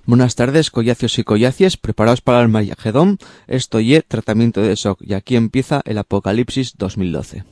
Buenas tardes, collacios y collacies, preparados para el Armagedón. Esto y tratamiento de shock, y aquí empieza el Apocalipsis 2012.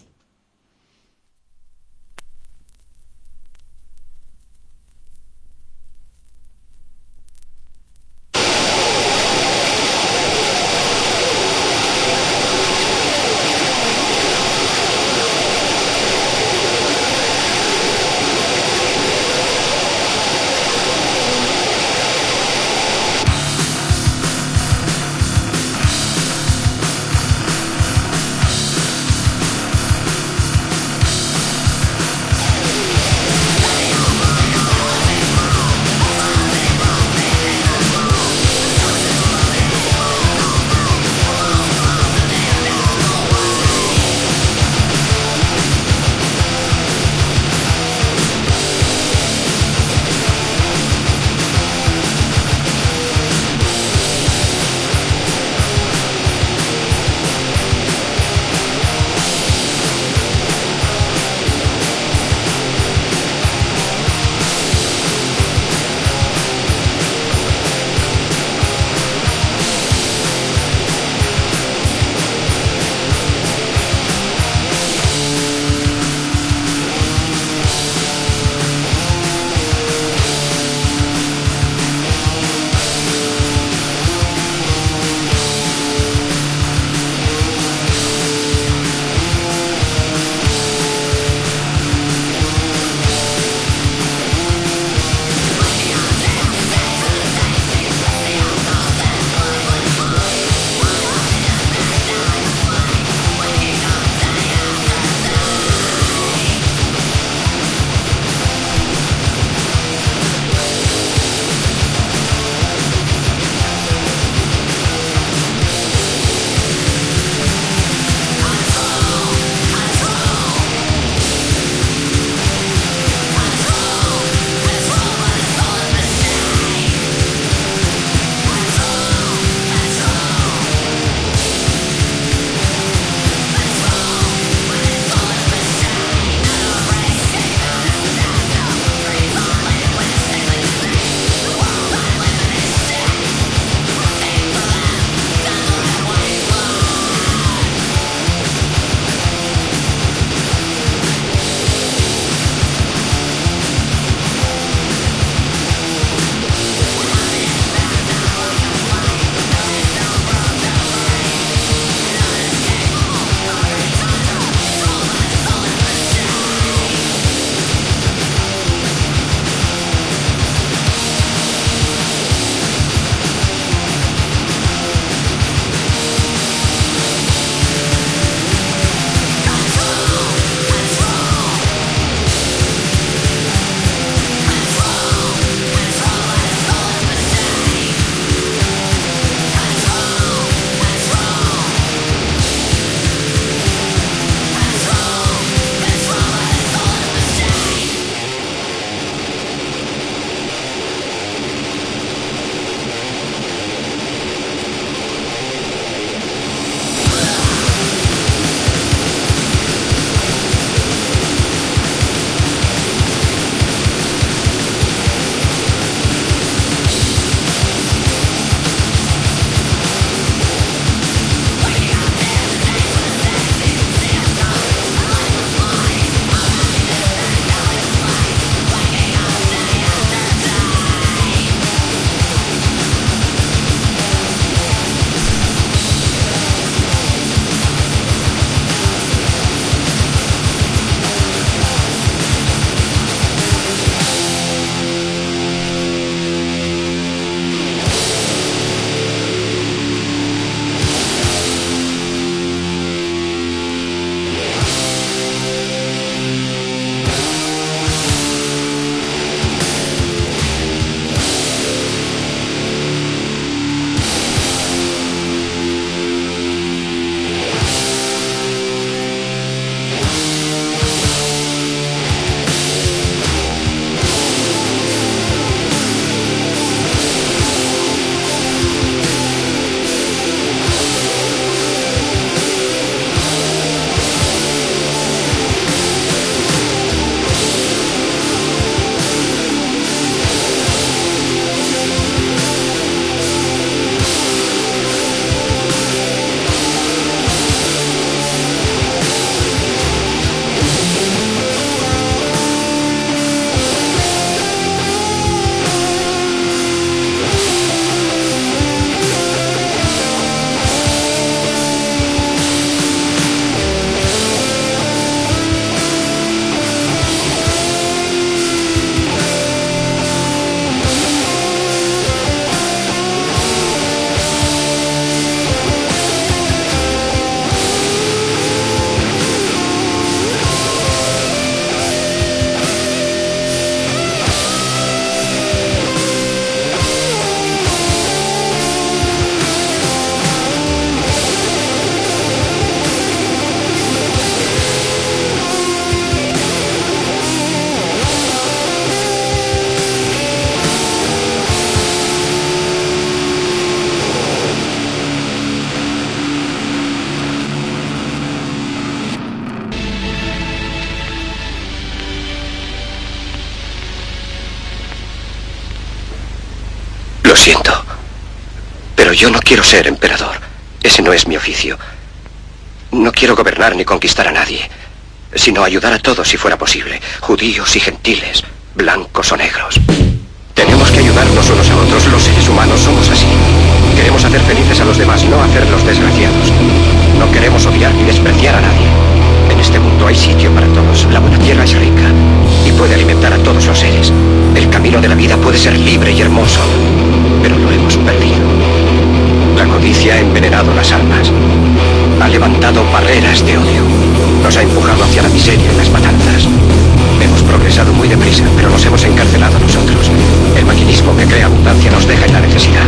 siento, pero yo no quiero ser emperador. Ese no es mi oficio. No quiero gobernar ni conquistar a nadie, sino ayudar a todos si fuera posible, judíos y gentiles, blancos o negros. Tenemos que ayudarnos unos a otros. Los seres humanos somos así. Queremos hacer felices a los demás, no hacerlos desgraciados. No queremos odiar ni despreciar a nadie. En este mundo hay sitio para todos. La buena tierra es rica y puede alimentar a todos los seres. El camino de la vida puede ser libre y hermoso, pero lo hemos perdido. La codicia ha envenenado las almas. Ha levantado barreras de odio. Nos ha empujado hacia la miseria y las matanzas. Hemos progresado muy deprisa, pero nos hemos encarcelado nosotros. El maquinismo que crea abundancia nos deja en la necesidad.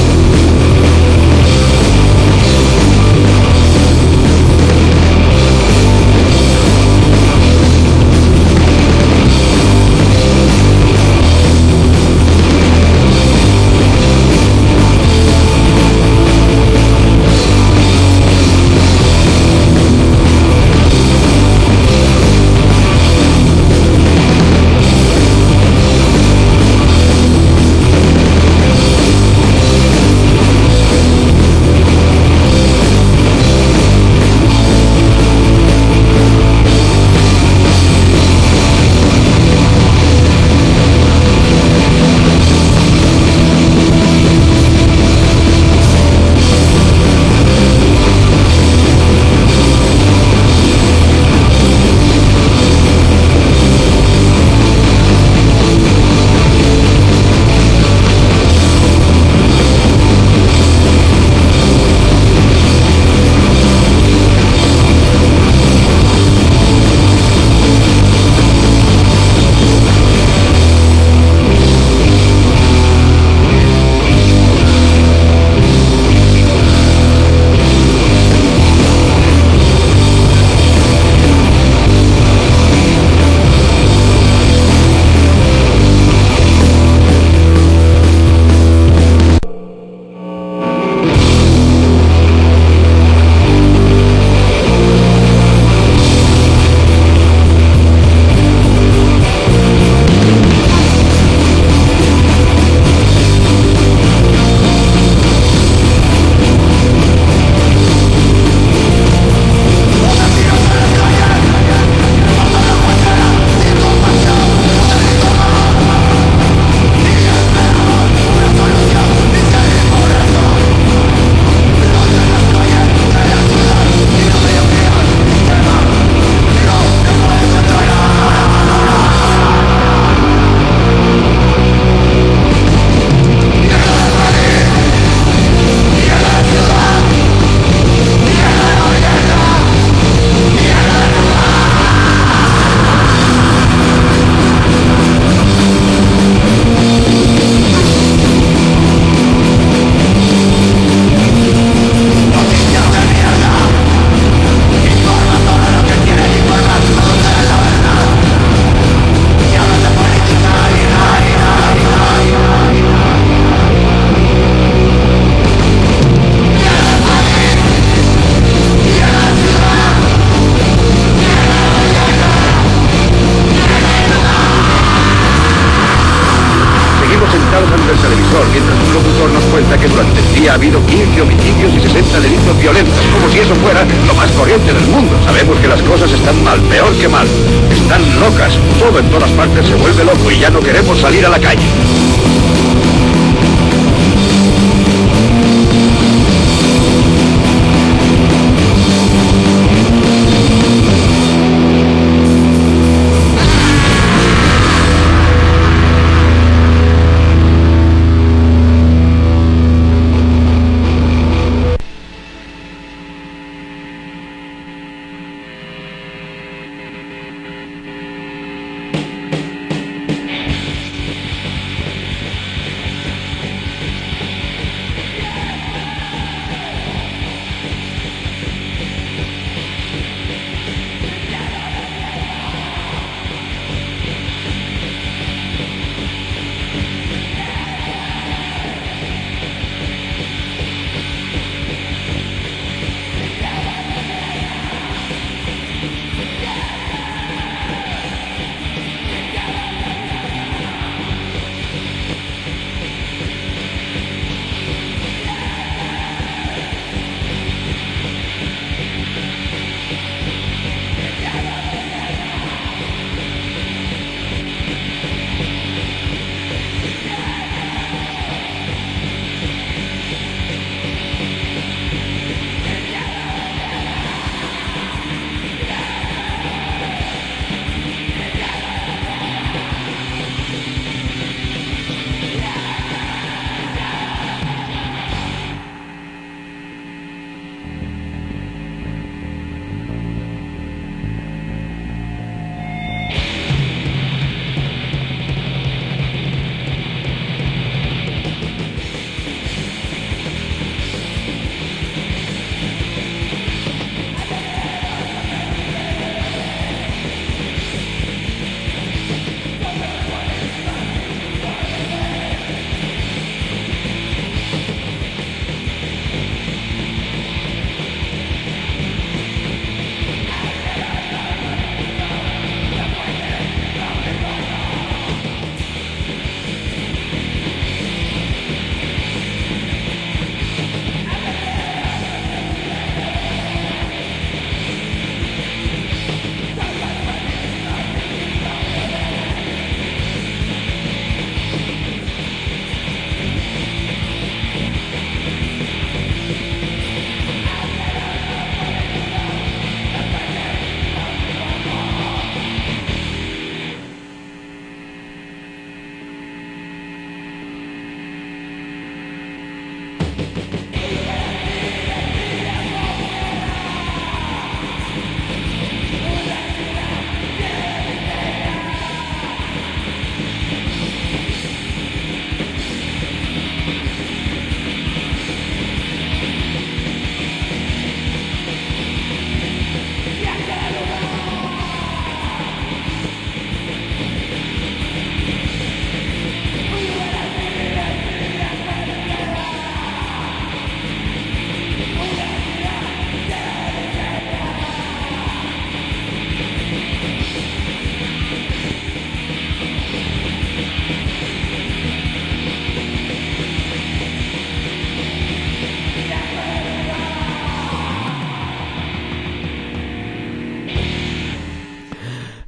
Ha habido 15 homicidios y 60 delitos violentos, como si eso fuera lo más corriente del mundo. Sabemos que las cosas están mal, peor que mal. Están locas, todo en todas partes se vuelve loco y ya no queremos salir a la calle.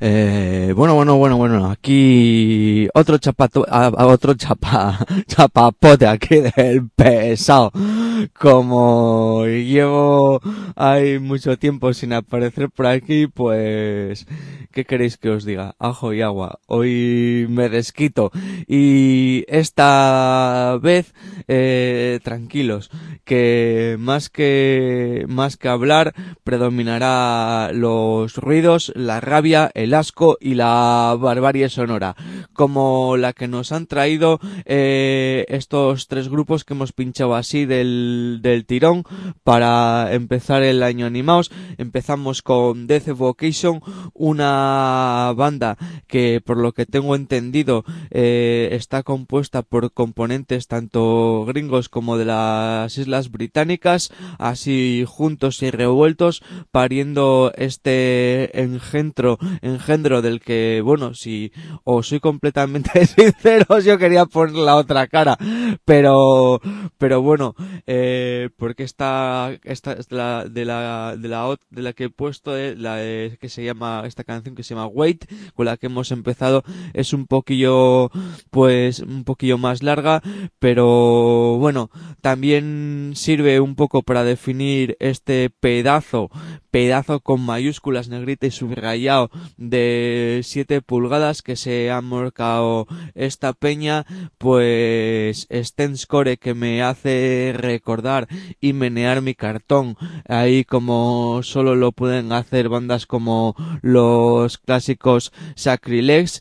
Bueno, aquí otro chapapote aquí del pesado. Como llevo ahí mucho tiempo sin aparecer por aquí, pues, ¿qué queréis que os diga? Ajo y agua. Hoy me desquito. Y esta vez, tranquilos, que más que hablar, predominará los ruidos, la rabia, el asco y la barbarie sonora, como la que nos han traído estos tres grupos que hemos pinchado así del tirón para empezar el año animados. Empezamos con Death Evocation, una banda que, por lo que tengo entendido, está compuesta por componentes tanto gringos como de las Islas Británicas, así juntos y revueltos, pariendo este engendro del que, bueno, si os soy completamente sinceros, yo quería poner la otra cara, pero bueno, porque esta es de la que he puesto, que se llama, esta canción que se llama Wait, con la que hemos empezado, es un poquillo más larga, pero bueno, también sirve un poco para definir este pedazo con mayúsculas, negrita y subrayado, de 7 pulgadas que se ha marcado esta peña, pues Stenscore, que me hace recordar y menear mi cartón, ahí como solo lo pueden hacer bandas como los clásicos Sacrilege.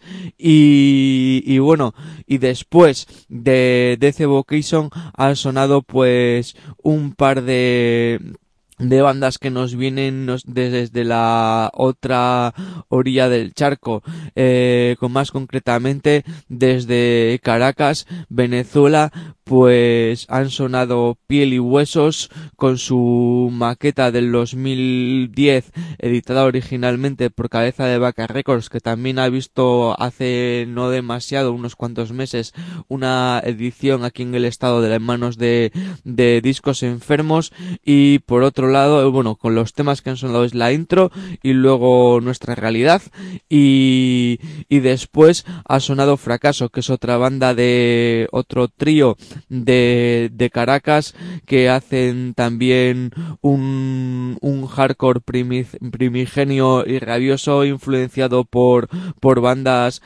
Y bueno, y después de Death Evocation han sonado pues un par de bandas que nos vienen desde la otra orilla del charco, con más concretamente desde Caracas, Venezuela. Pues han sonado Piel y Huesos con su maqueta del 2010, editada originalmente por Cabeza de Vaca Records, que también ha visto hace no demasiado, unos cuantos meses, una edición aquí en el estado de las manos de Discos Enfermos. Y por otro lado, bueno, con los temas que han sonado es la intro y luego Nuestra Realidad, y después ha sonado Fracaso, que es otra banda de otro trío de Caracas, que hacen también un hardcore primigenio y rabioso, influenciado por bandas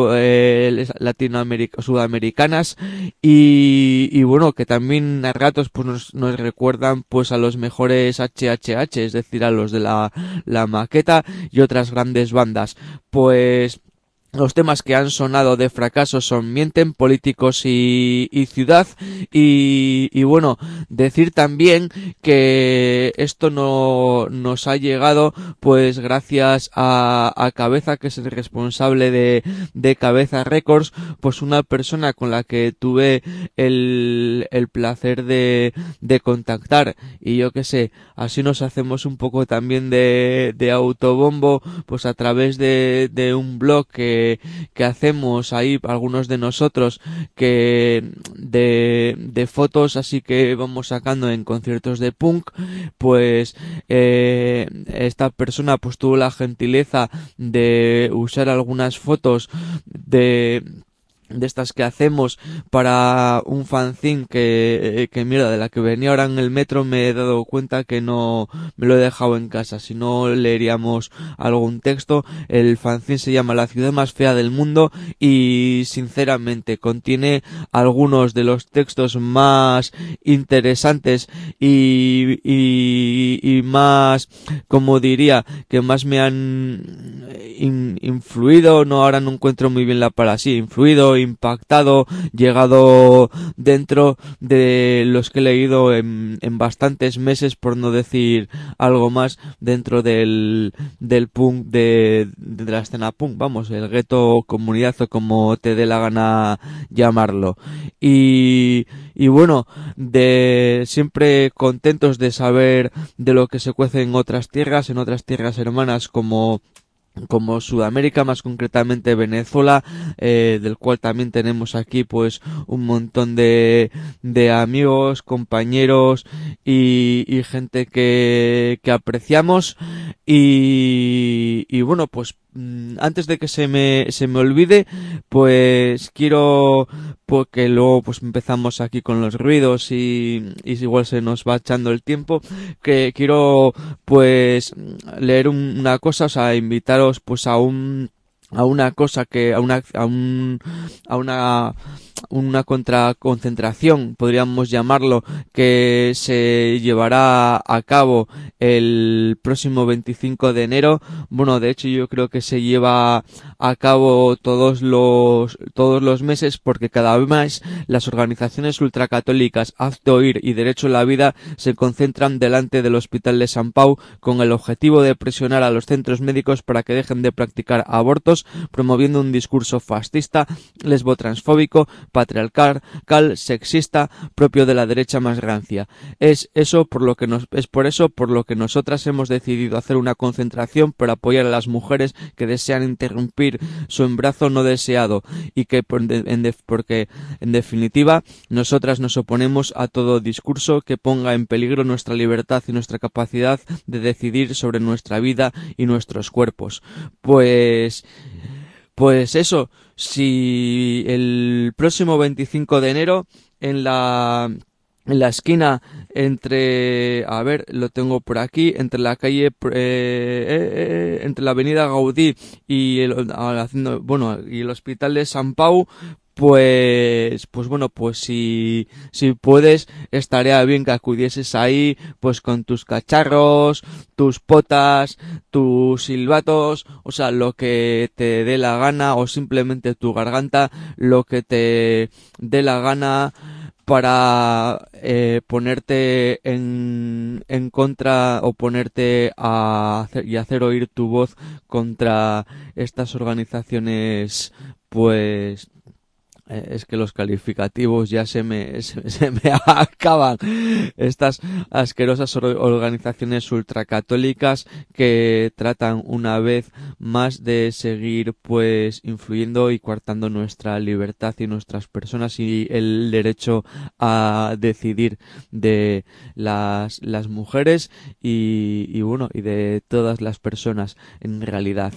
sudamericanas, y bueno, que también a ratos pues nos recuerdan pues a los mejores HHH, es decir, a los de la maqueta y otras grandes bandas. Pues los temas que han sonado de Fracaso son Mienten, Políticos y Ciudad. Y bueno, decir también que esto no nos ha llegado pues gracias a Cabeza, que es el responsable de Cabeza Records, pues una persona con la que tuve el placer de contactar. Y yo qué sé, así nos hacemos un poco también de autobombo, pues a través de un blog que hacemos ahí algunos de nosotros, que de fotos así que vamos sacando en conciertos de punk. Pues esta persona pues tuvo la gentileza de usar algunas fotos de estas que hacemos para un fanzine que mira, de la que venía ahora en el metro. Me he dado cuenta que no me lo he dejado en casa, si no leeríamos algún texto. El fanzine se llama La ciudad más fea del mundo y sinceramente contiene algunos de los textos más interesantes y más, como diría, que más me han influido, ahora no encuentro muy bien la palabra, sí, influido, impactado, llegado dentro de los que he leído en bastantes meses, por no decir algo más, dentro del punk, de la escena punk, vamos, el gueto, comunidad o como te dé la gana llamarlo. Y bueno, siempre contentos de saber de lo que se cuece en otras tierras hermanas, como como Sudamérica, más concretamente Venezuela, del cual también tenemos aquí pues un montón de amigos, compañeros y gente que apreciamos y bueno, pues antes de que se me olvide, pues quiero, porque luego pues empezamos aquí con los ruidos y igual se nos va echando el tiempo, que quiero pues leer una cosa, o sea, invitaros pues a una cosa que a una contraconcentración, podríamos llamarlo, que se llevará a cabo el próximo 25 de enero. Bueno, de hecho yo creo que se lleva a cabo todos los meses, porque cada vez más las organizaciones ultracatólicas Hazte Oír y Derecho a la Vida se concentran delante del Hospital de San Pau con el objetivo de presionar a los centros médicos para que dejen de practicar abortos, promoviendo un discurso fascista, lesbotransfóbico, patriarcal, sexista, propio de la derecha más rancia. Es por eso por lo que nosotras hemos decidido hacer una concentración para apoyar a las mujeres que desean interrumpir su embarazo no deseado y que porque en definitiva nosotras nos oponemos a todo discurso que ponga en peligro nuestra libertad y nuestra capacidad de decidir sobre nuestra vida y nuestros cuerpos. Pues eso, si el próximo 25 de enero en la esquina entre, a ver, lo tengo por aquí, entre la calle, entre la avenida Gaudí y el Hospital de San Pau, pues bueno, pues si puedes, estaría bien que acudieses ahí, pues con tus cacharros, tus potas, tus silbatos, o sea, lo que te dé la gana, o simplemente tu garganta, lo que te dé la gana, para ponerte en contra, o ponerte y hacer oír tu voz contra estas organizaciones, pues es que los calificativos ya se me acaban. Estas asquerosas organizaciones ultracatólicas que tratan una vez más de seguir pues influyendo y coartando nuestra libertad y nuestras personas y el derecho a decidir de las mujeres y bueno, y de todas las personas en realidad.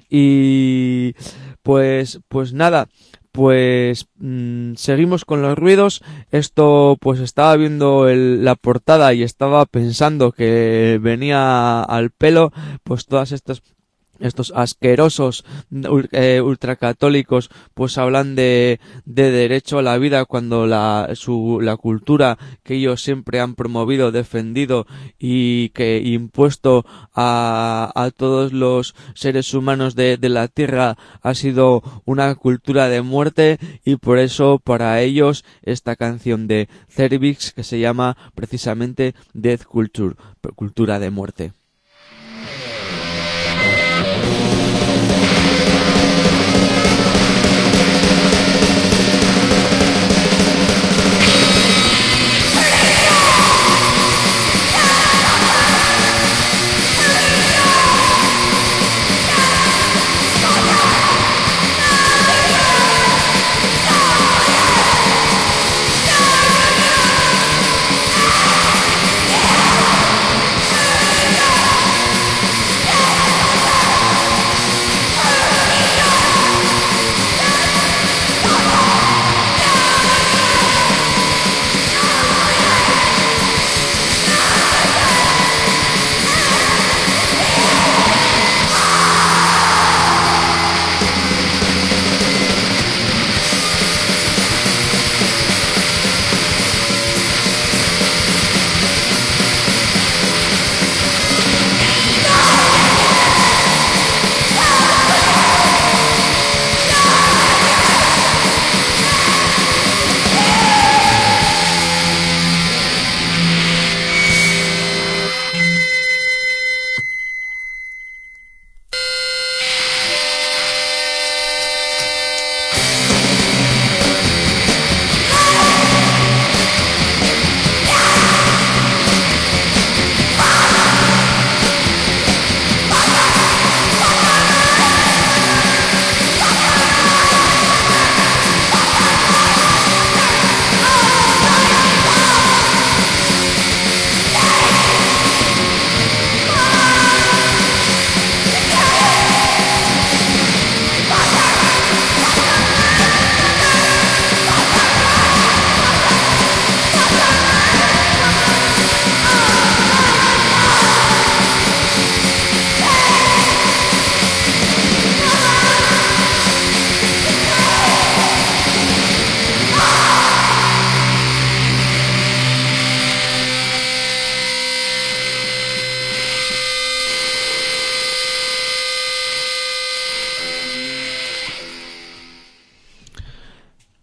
Y pues nada, pues seguimos con los ruidos. Esto, pues estaba viendo la portada y estaba pensando que venía al pelo, pues todas estos asquerosos ultracatólicos pues hablan de derecho a la vida, cuando la cultura que ellos siempre han promovido, defendido y que impuesto a todos los seres humanos de la tierra ha sido una cultura de muerte, y por eso para ellos esta canción de Cervix, que se llama precisamente Death Culture, cultura de muerte. Yeah!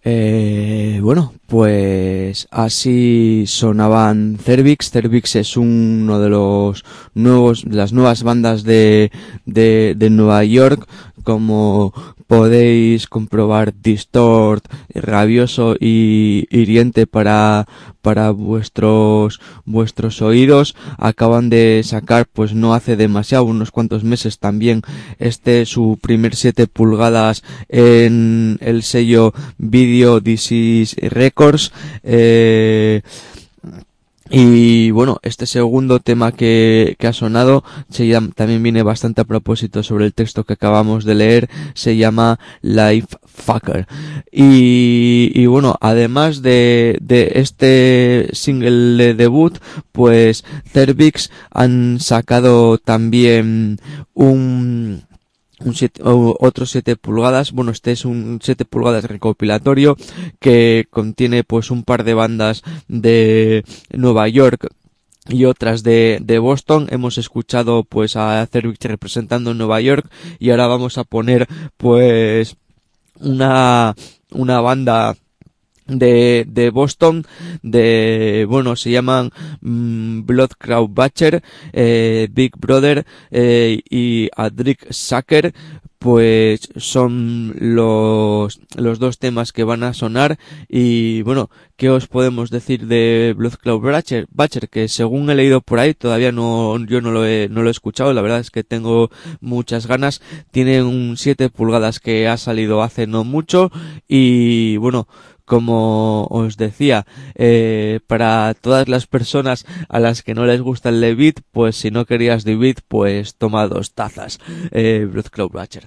Bueno, pues así sonaban Cervix. Cervix es uno de las nuevas bandas de Nueva York. Como podéis comprobar, Distort, rabioso y hiriente para vuestros oídos. Acaban de sacar, pues no hace demasiado, unos cuantos meses también, su primer 7 pulgadas en el sello Video Disease Records. Y bueno, este segundo tema que ha sonado también viene bastante a propósito sobre el texto que acabamos de leer. Se llama Life Fucker. Y bueno, además de este single de debut, pues Cervix han sacado también otros 7 pulgadas. Bueno, este es un 7 pulgadas recopilatorio que contiene pues un par de bandas de Nueva York y otras de Boston. Hemos escuchado pues a Cervix representando Nueva York, y ahora vamos a poner pues una banda de Boston, bueno, se llaman Blood Crowd Butcher, Big Brother y Adric Sacker. Pues son los dos temas que van a sonar. Y bueno, ¿qué os podemos decir de Blood Cloud Butcher? Que según he leído por ahí, todavía yo no lo he escuchado. La verdad es que tengo muchas ganas. Tiene un 7 pulgadas que ha salido hace no mucho, y bueno, como os decía, para todas las personas a las que no les gusta el de beat, pues si no querías de beat, pues toma 2 tazas. Blood Cloud Butcher.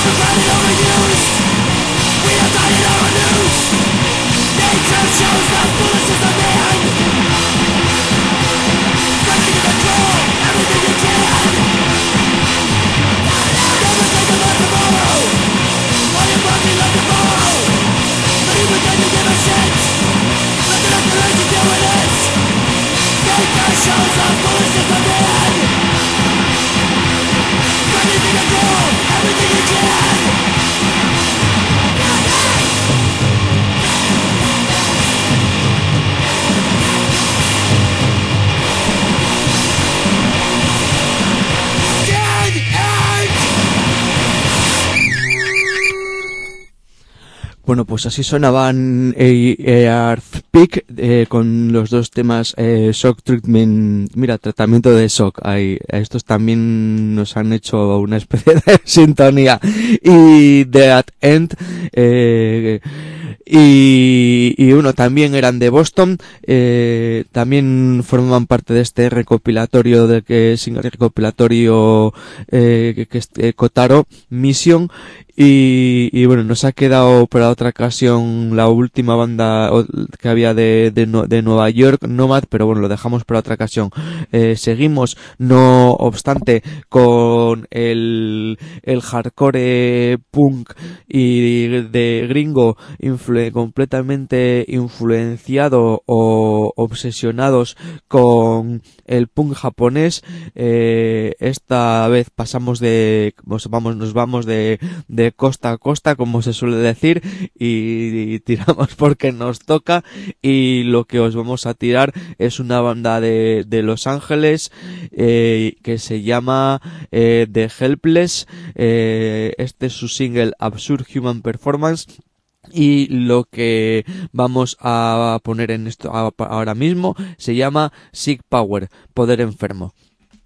Bueno, pues así sonaban Earthquake con los dos temas Shock Treatment. Mira, tratamiento de shock. Estos también nos han hecho una especie de sintonía. Y The At End. Y uno también eran de Boston, también formaban parte de este recopilatorio single recopilatorio que es Kotaro Mission. Y bueno, nos ha quedado para otra ocasión la última banda que había de Nueva York, Nomad, pero bueno, lo dejamos para otra ocasión. Seguimos, no obstante, con el hardcore punk y de gringo completamente influenciado o obsesionados con el punk japonés. Esta vez nos vamos de costa a costa, como se suele decir, y tiramos porque nos toca. Y lo que os vamos a tirar es una banda de Los Ángeles que se llama The Helpless. Este es su single Absurd Human Performance. Y lo que vamos a poner en esto ahora mismo se llama Sick Power, poder enfermo.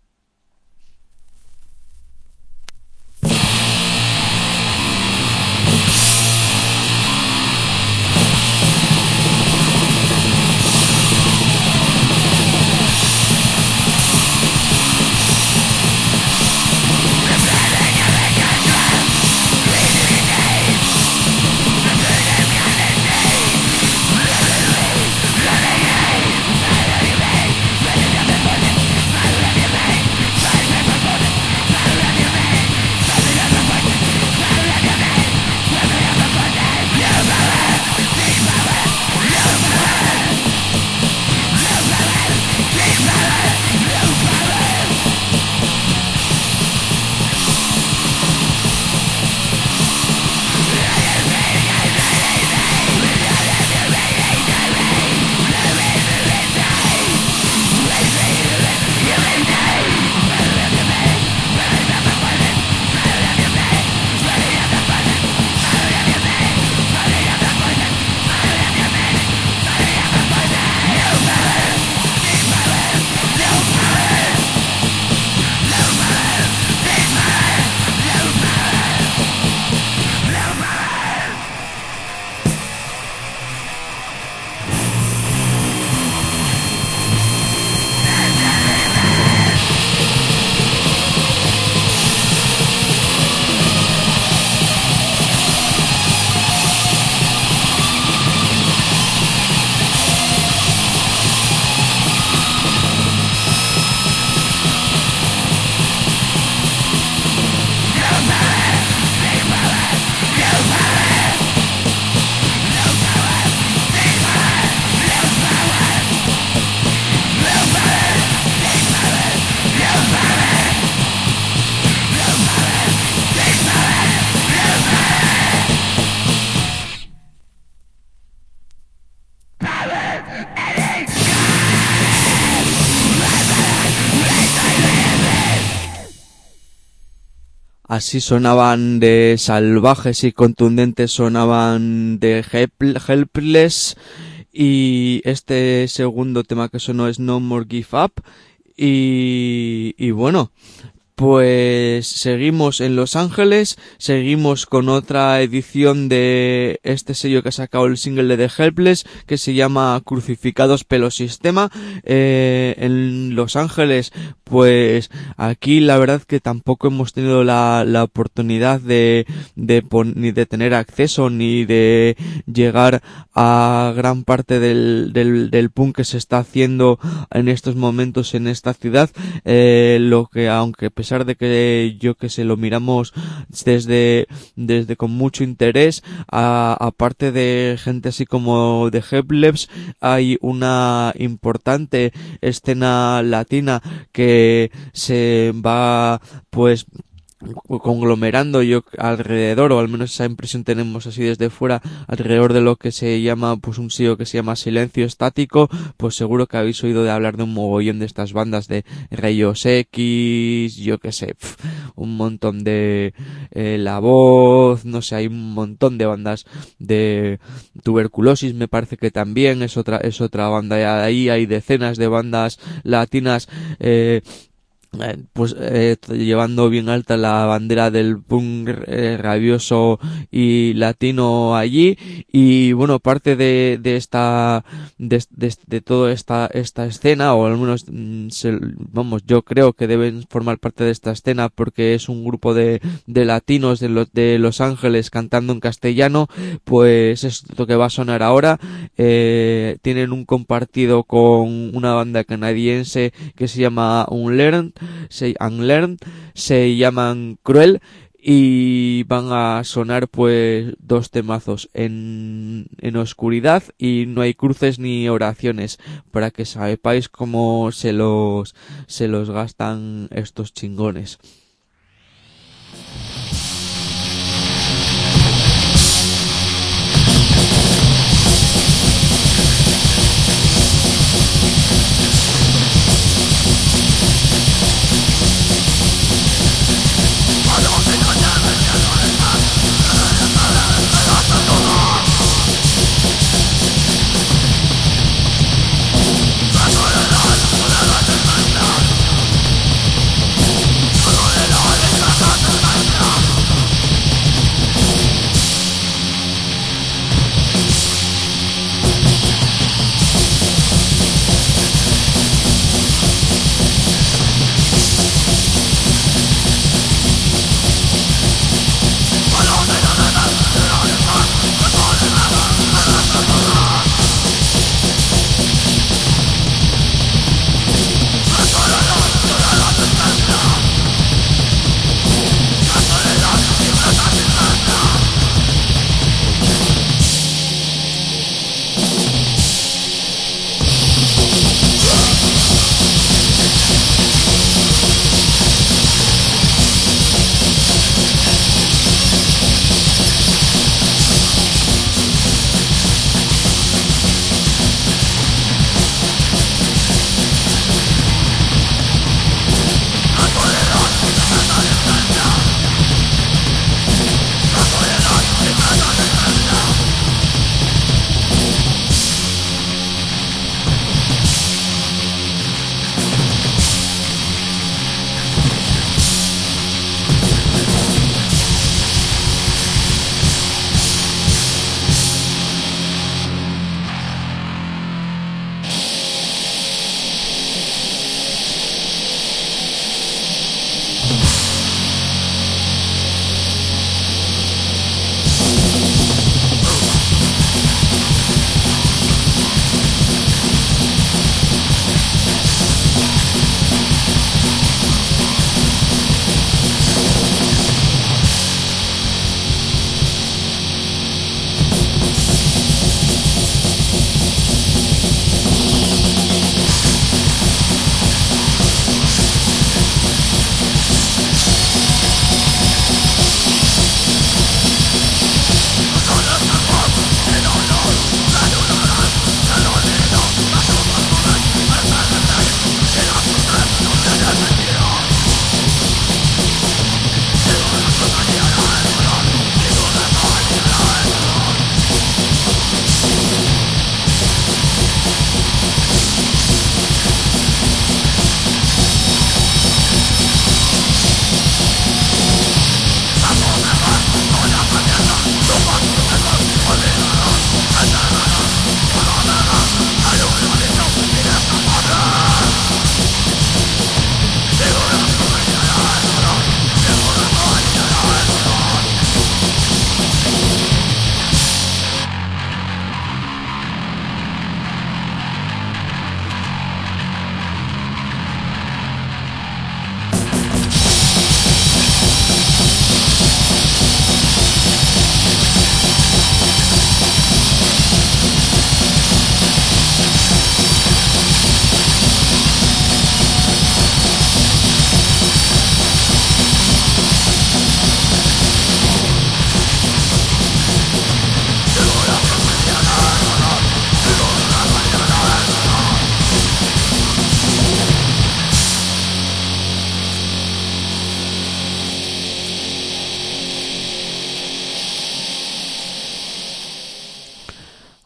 Así sonaban de salvajes y contundentes, sonaban de Helpless. Y este segundo tema que sonó es No More Give Up. Y bueno, pues seguimos en Los Ángeles, seguimos con otra edición de este sello que ha sacado el single de The Helpless, que se llama Crucificados Pelo Sistema. En Los Ángeles, pues aquí la verdad que tampoco hemos tenido la oportunidad ni de tener acceso ni de llegar a gran parte del punk que se está haciendo en estos momentos en esta ciudad, lo que aunque a pesar de que yo que sé lo miramos desde con mucho interés, aparte de gente así como de Heplebs, hay una importante escena latina que se va pues conglomerando yo alrededor, o al menos esa impresión tenemos así desde fuera, alrededor de lo que se llama pues un sitio que se llama Silencio Estático. Pues seguro que habéis oído de hablar de un mogollón de estas bandas de Rayos X, yo que sé, un montón de La Voz, no sé, hay un montón de bandas de Tuberculosis, me parece que también es otra banda, y ahí hay decenas de bandas latinas llevando bien alta la bandera del punk rabioso y latino allí. Y bueno, parte de toda esta escena, o al menos yo creo que deben formar parte de esta escena, porque es un grupo de latinos de Los Ángeles cantando en castellano. Pues esto que va a sonar ahora tienen un compartido con una banda canadiense que se llama Unlearned, se llaman Cruel, y van a sonar pues dos temazos, en Oscuridad y No hay cruces ni oraciones, para que sepáis cómo se los gastan estos chingones.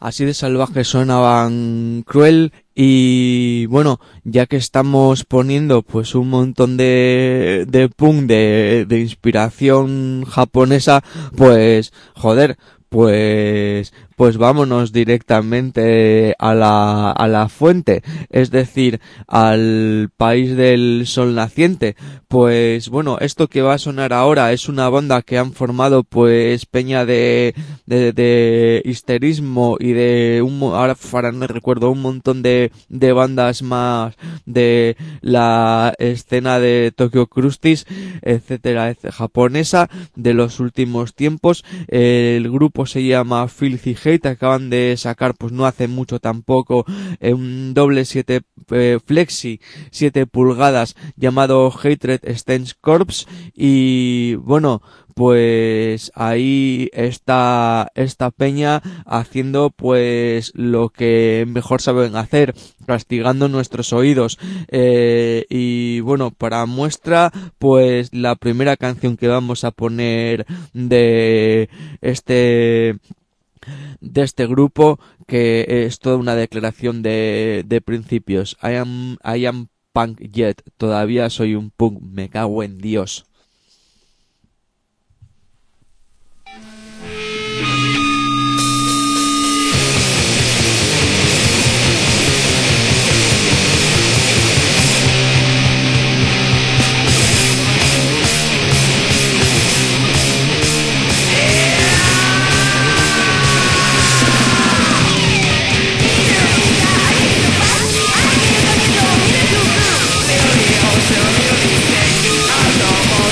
Así de salvaje sonaban Cruel. Y bueno, ya que estamos poniendo pues un montón de punk de inspiración japonesa, pues joder, pues vámonos directamente a la fuente, es decir, al país del sol naciente. Pues bueno, esto que va a sonar ahora es una banda que han formado pues peña de histerismo y ahora no recuerdo, un montón de bandas más de la escena de Tokyo Crustis, etcétera, japonesa de los últimos tiempos. El grupo se llama Filthy Hate, acaban de sacar pues no hace mucho tampoco un doble 7 flexi 7 pulgadas llamado Hatred Stands Corpse. Y bueno, pues ahí está esta peña haciendo pues lo que mejor saben hacer, castigando nuestros oídos. Y bueno, para muestra pues la primera canción que vamos a poner de este grupo, que es toda una declaración de principios. I am punk yet, todavía soy un punk, me cago en Dios. Almost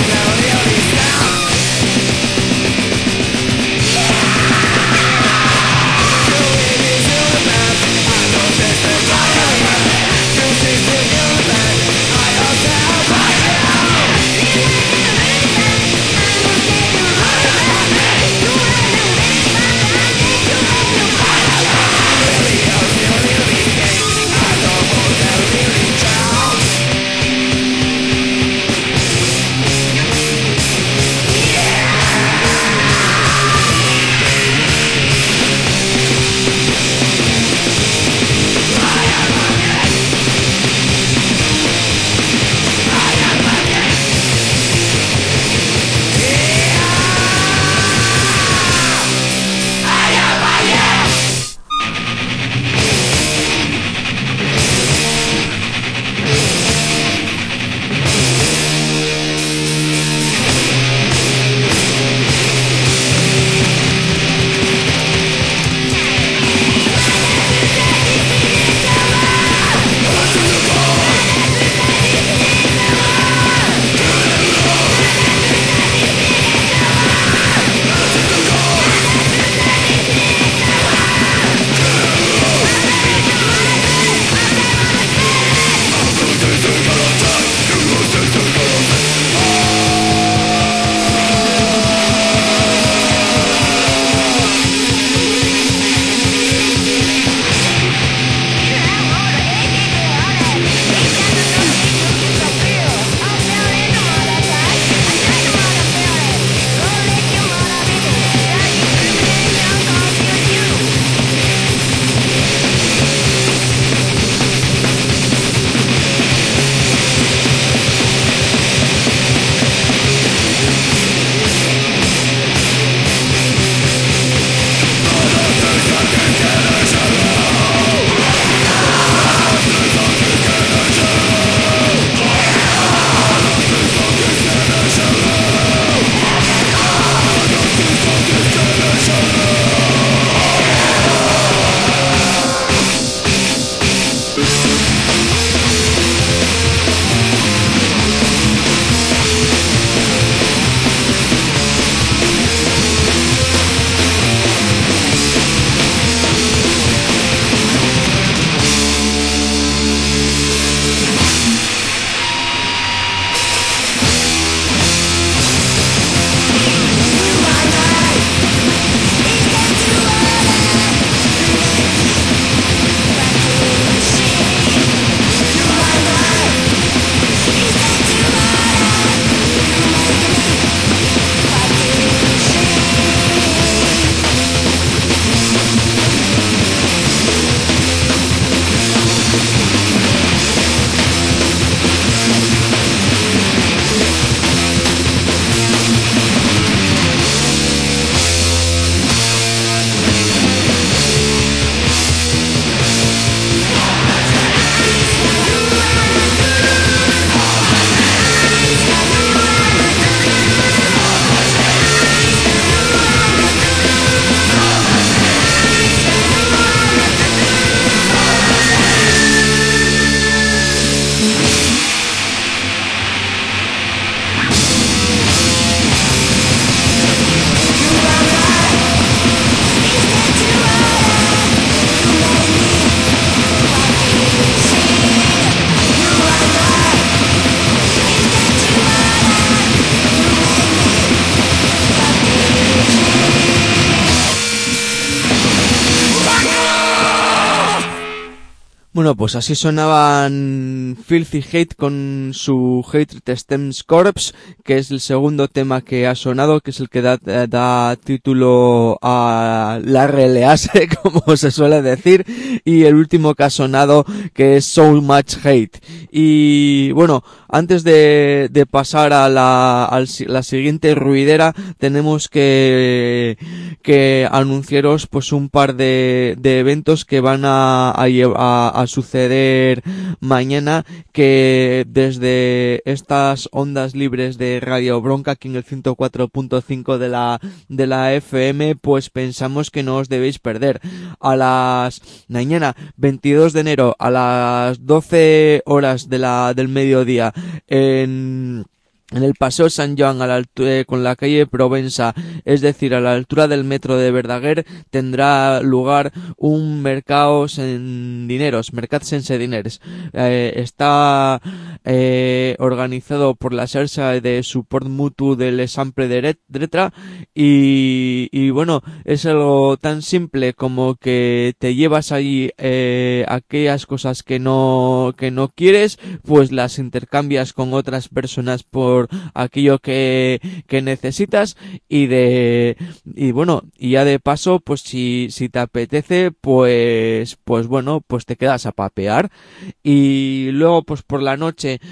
Bueno, pues así sonaban Filthy Hate con su Hatred Stems Corpse, que es el segundo tema que ha sonado, que es el que da título a la release, como se suele decir, y el último que ha sonado, que es So Much Hate. Y bueno, antes de pasar a la siguiente ruidera, tenemos que anunciaros pues un par de eventos que van a suceder mañana, que desde estas ondas libres de Radio Bronca, aquí en el 104.5 de la FM, pues pensamos que no os debéis perder. Mañana 22 de enero a las 12 horas del mediodía en el Paseo San Joan, con la calle Provenza, es decir, a la altura del metro de Verdaguer, tendrá lugar un mercado en dineros, mercat sense diners. Está organizado por la xarxa de suport mutu del Sample de Dretra, y bueno, es algo tan simple como que te llevas allí aquellas cosas que no quieres, pues las intercambias con otras personas por aquello que necesitas, y bueno, y ya de paso, pues si te apetece, pues bueno, pues te quedas a papear. Y luego pues por la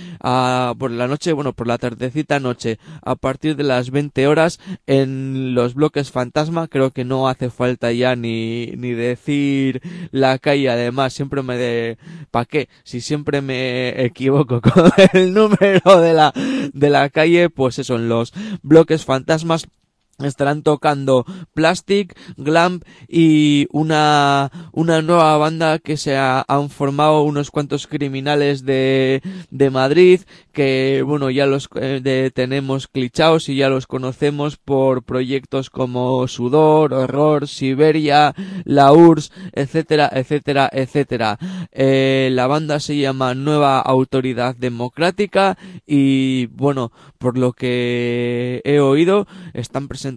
tardecita noche, a partir de las 20 horas, en los bloques Fantasma, creo que no hace falta ya ni decir la calle. Además, ¿pa' qué? Si siempre me equivoco con el número de la calle, pues eso, en los bloques Fantasmas estarán tocando Plastic, Glam y una nueva banda que han formado unos cuantos criminales de Madrid, que bueno, ya los tenemos clichados y ya los conocemos por proyectos como Sudor, Horror, Siberia, La URSS, etcétera, etcétera, etcétera. La banda se llama Nueva Autoridad Democrática, y bueno, por lo que he oído, están presentando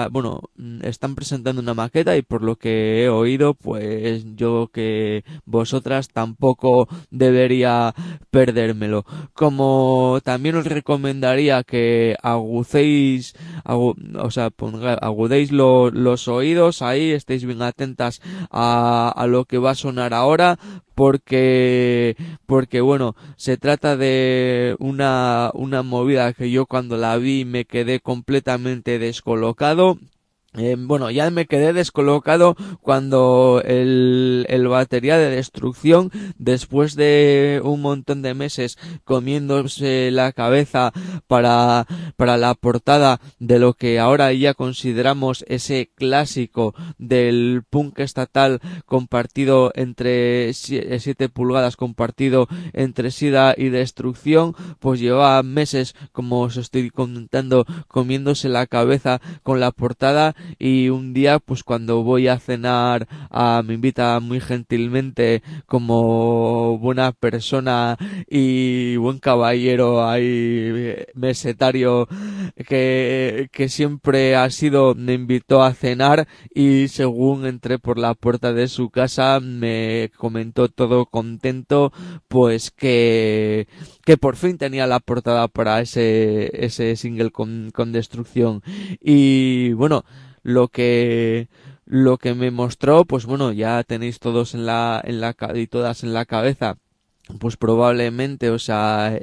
una maqueta, y por lo que he oído, pues yo que vosotras tampoco debería perdérmelo. Como también os recomendaría que agudéis los oídos ahí, estéis bien atentas a lo que va a sonar ahora, porque bueno, se trata de una movida que yo cuando la vi me quedé completamente descolocado. Bueno, ya me quedé descolocado cuando el batería de Destrucción, después de un montón de meses comiéndose la cabeza para la portada de lo que ahora ya consideramos ese clásico del punk estatal compartido entre 7 pulgadas, compartido entre Sida y Destrucción, pues llevaba meses, como os estoy contando, comiéndose la cabeza con la portada. Y un día, pues cuando voy a cenar, me invita muy gentilmente, como buena persona y buen caballero ahí mesetario que siempre ha sido, me invitó a cenar, y según entré por la puerta de su casa me comentó todo contento, pues que por fin tenía la portada para ese single con Destrucción. Y bueno, lo que me mostró, pues bueno, ya tenéis todos y todas en la cabeza, pues probablemente, o sea,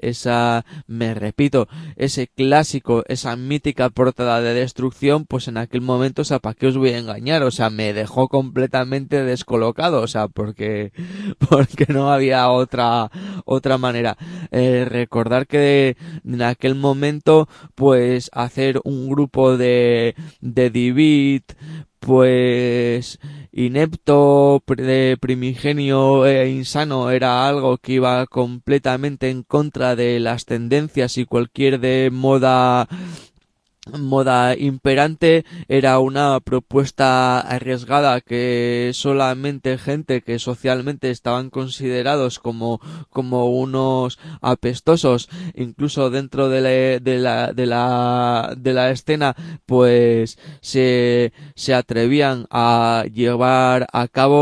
ese clásico, esa mítica portada de Destrucción, pues en aquel momento, o sea, ¿para qué os voy a engañar? O sea, me dejó completamente descolocado, o sea, porque no había otra manera. Recordar que en aquel momento, pues hacer un grupo de D-Beat, pues inepto, primigenio e insano, era algo que iba completamente en contra de las tendencias y cualquier de moda imperante. Era una propuesta arriesgada que solamente gente que socialmente estaban considerados como unos apestosos, incluso dentro de la escena, pues se atrevían a llevar a cabo.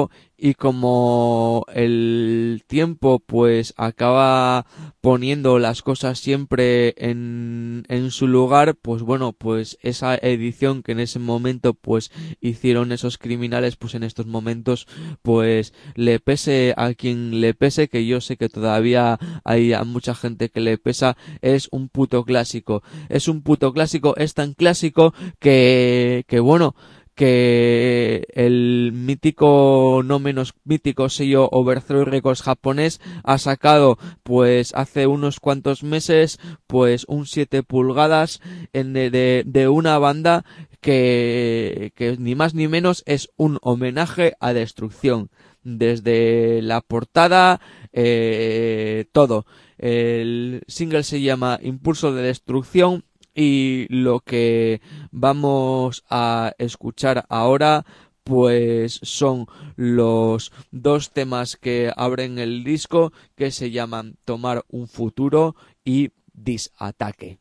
y como el tiempo pues acaba poniendo las cosas siempre en su lugar, pues bueno, pues esa edición que en ese momento pues hicieron esos criminales, pues en estos momentos pues le pese a quien le pese, que yo sé que todavía hay a mucha gente que le pesa, es un puto clásico. Es un puto clásico, es tan clásico que bueno, que el mítico, no menos mítico sello Overthrow Records japonés ha sacado pues hace unos cuantos meses pues un 7 pulgadas de una banda que ni más ni menos es un homenaje a Destrucción. Desde la portada, todo. El single se llama Impulso de Destrucción y lo que vamos a escuchar ahora pues son los dos temas que abren el disco, que se llaman Tomar un Futuro y Disataque.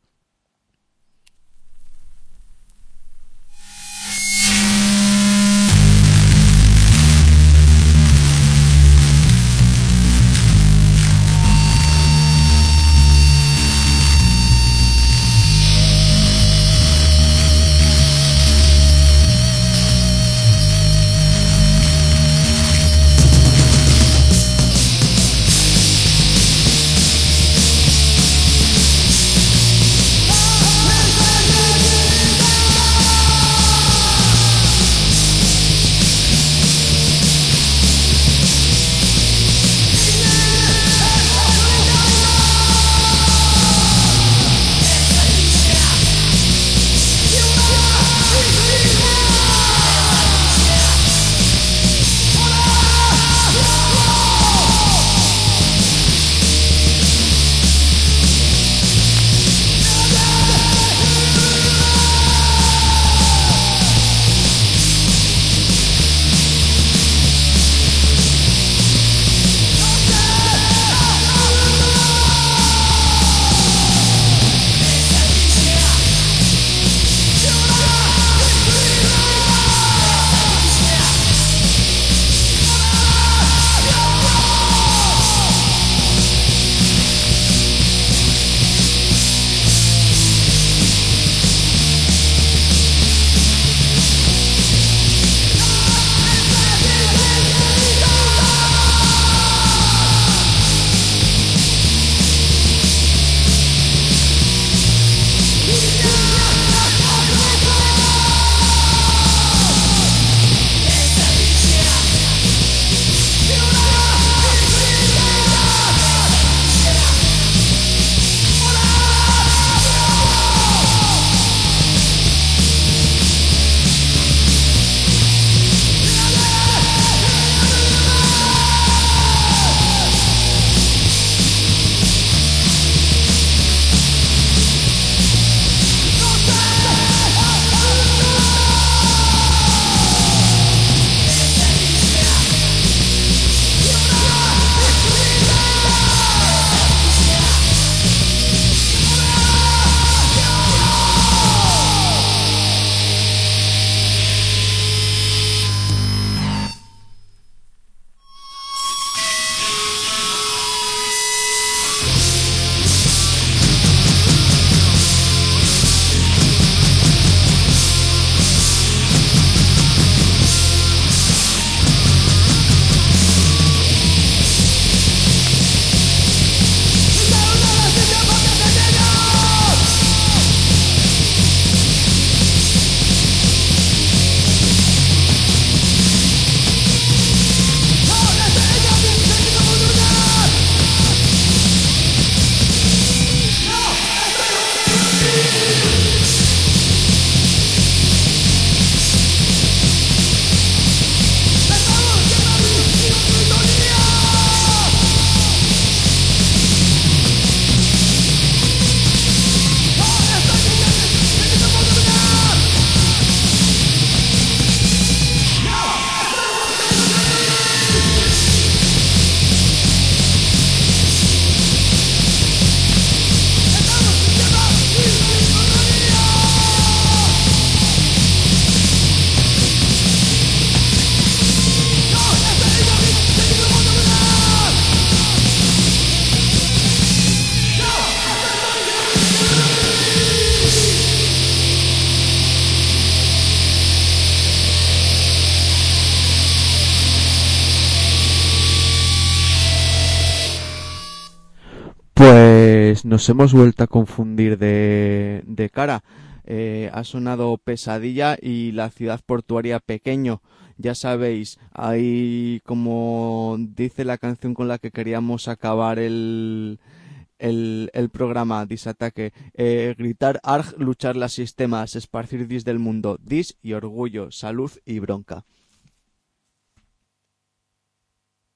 Pues nos hemos vuelto a confundir de cara. Ha sonado Pesadilla y la ciudad portuaria Pequeño. Ya sabéis, ahí como dice la canción con la que queríamos acabar el programa Disataque, gritar arg, luchar las sistemas, esparcir dis del mundo, dis y orgullo, salud y bronca.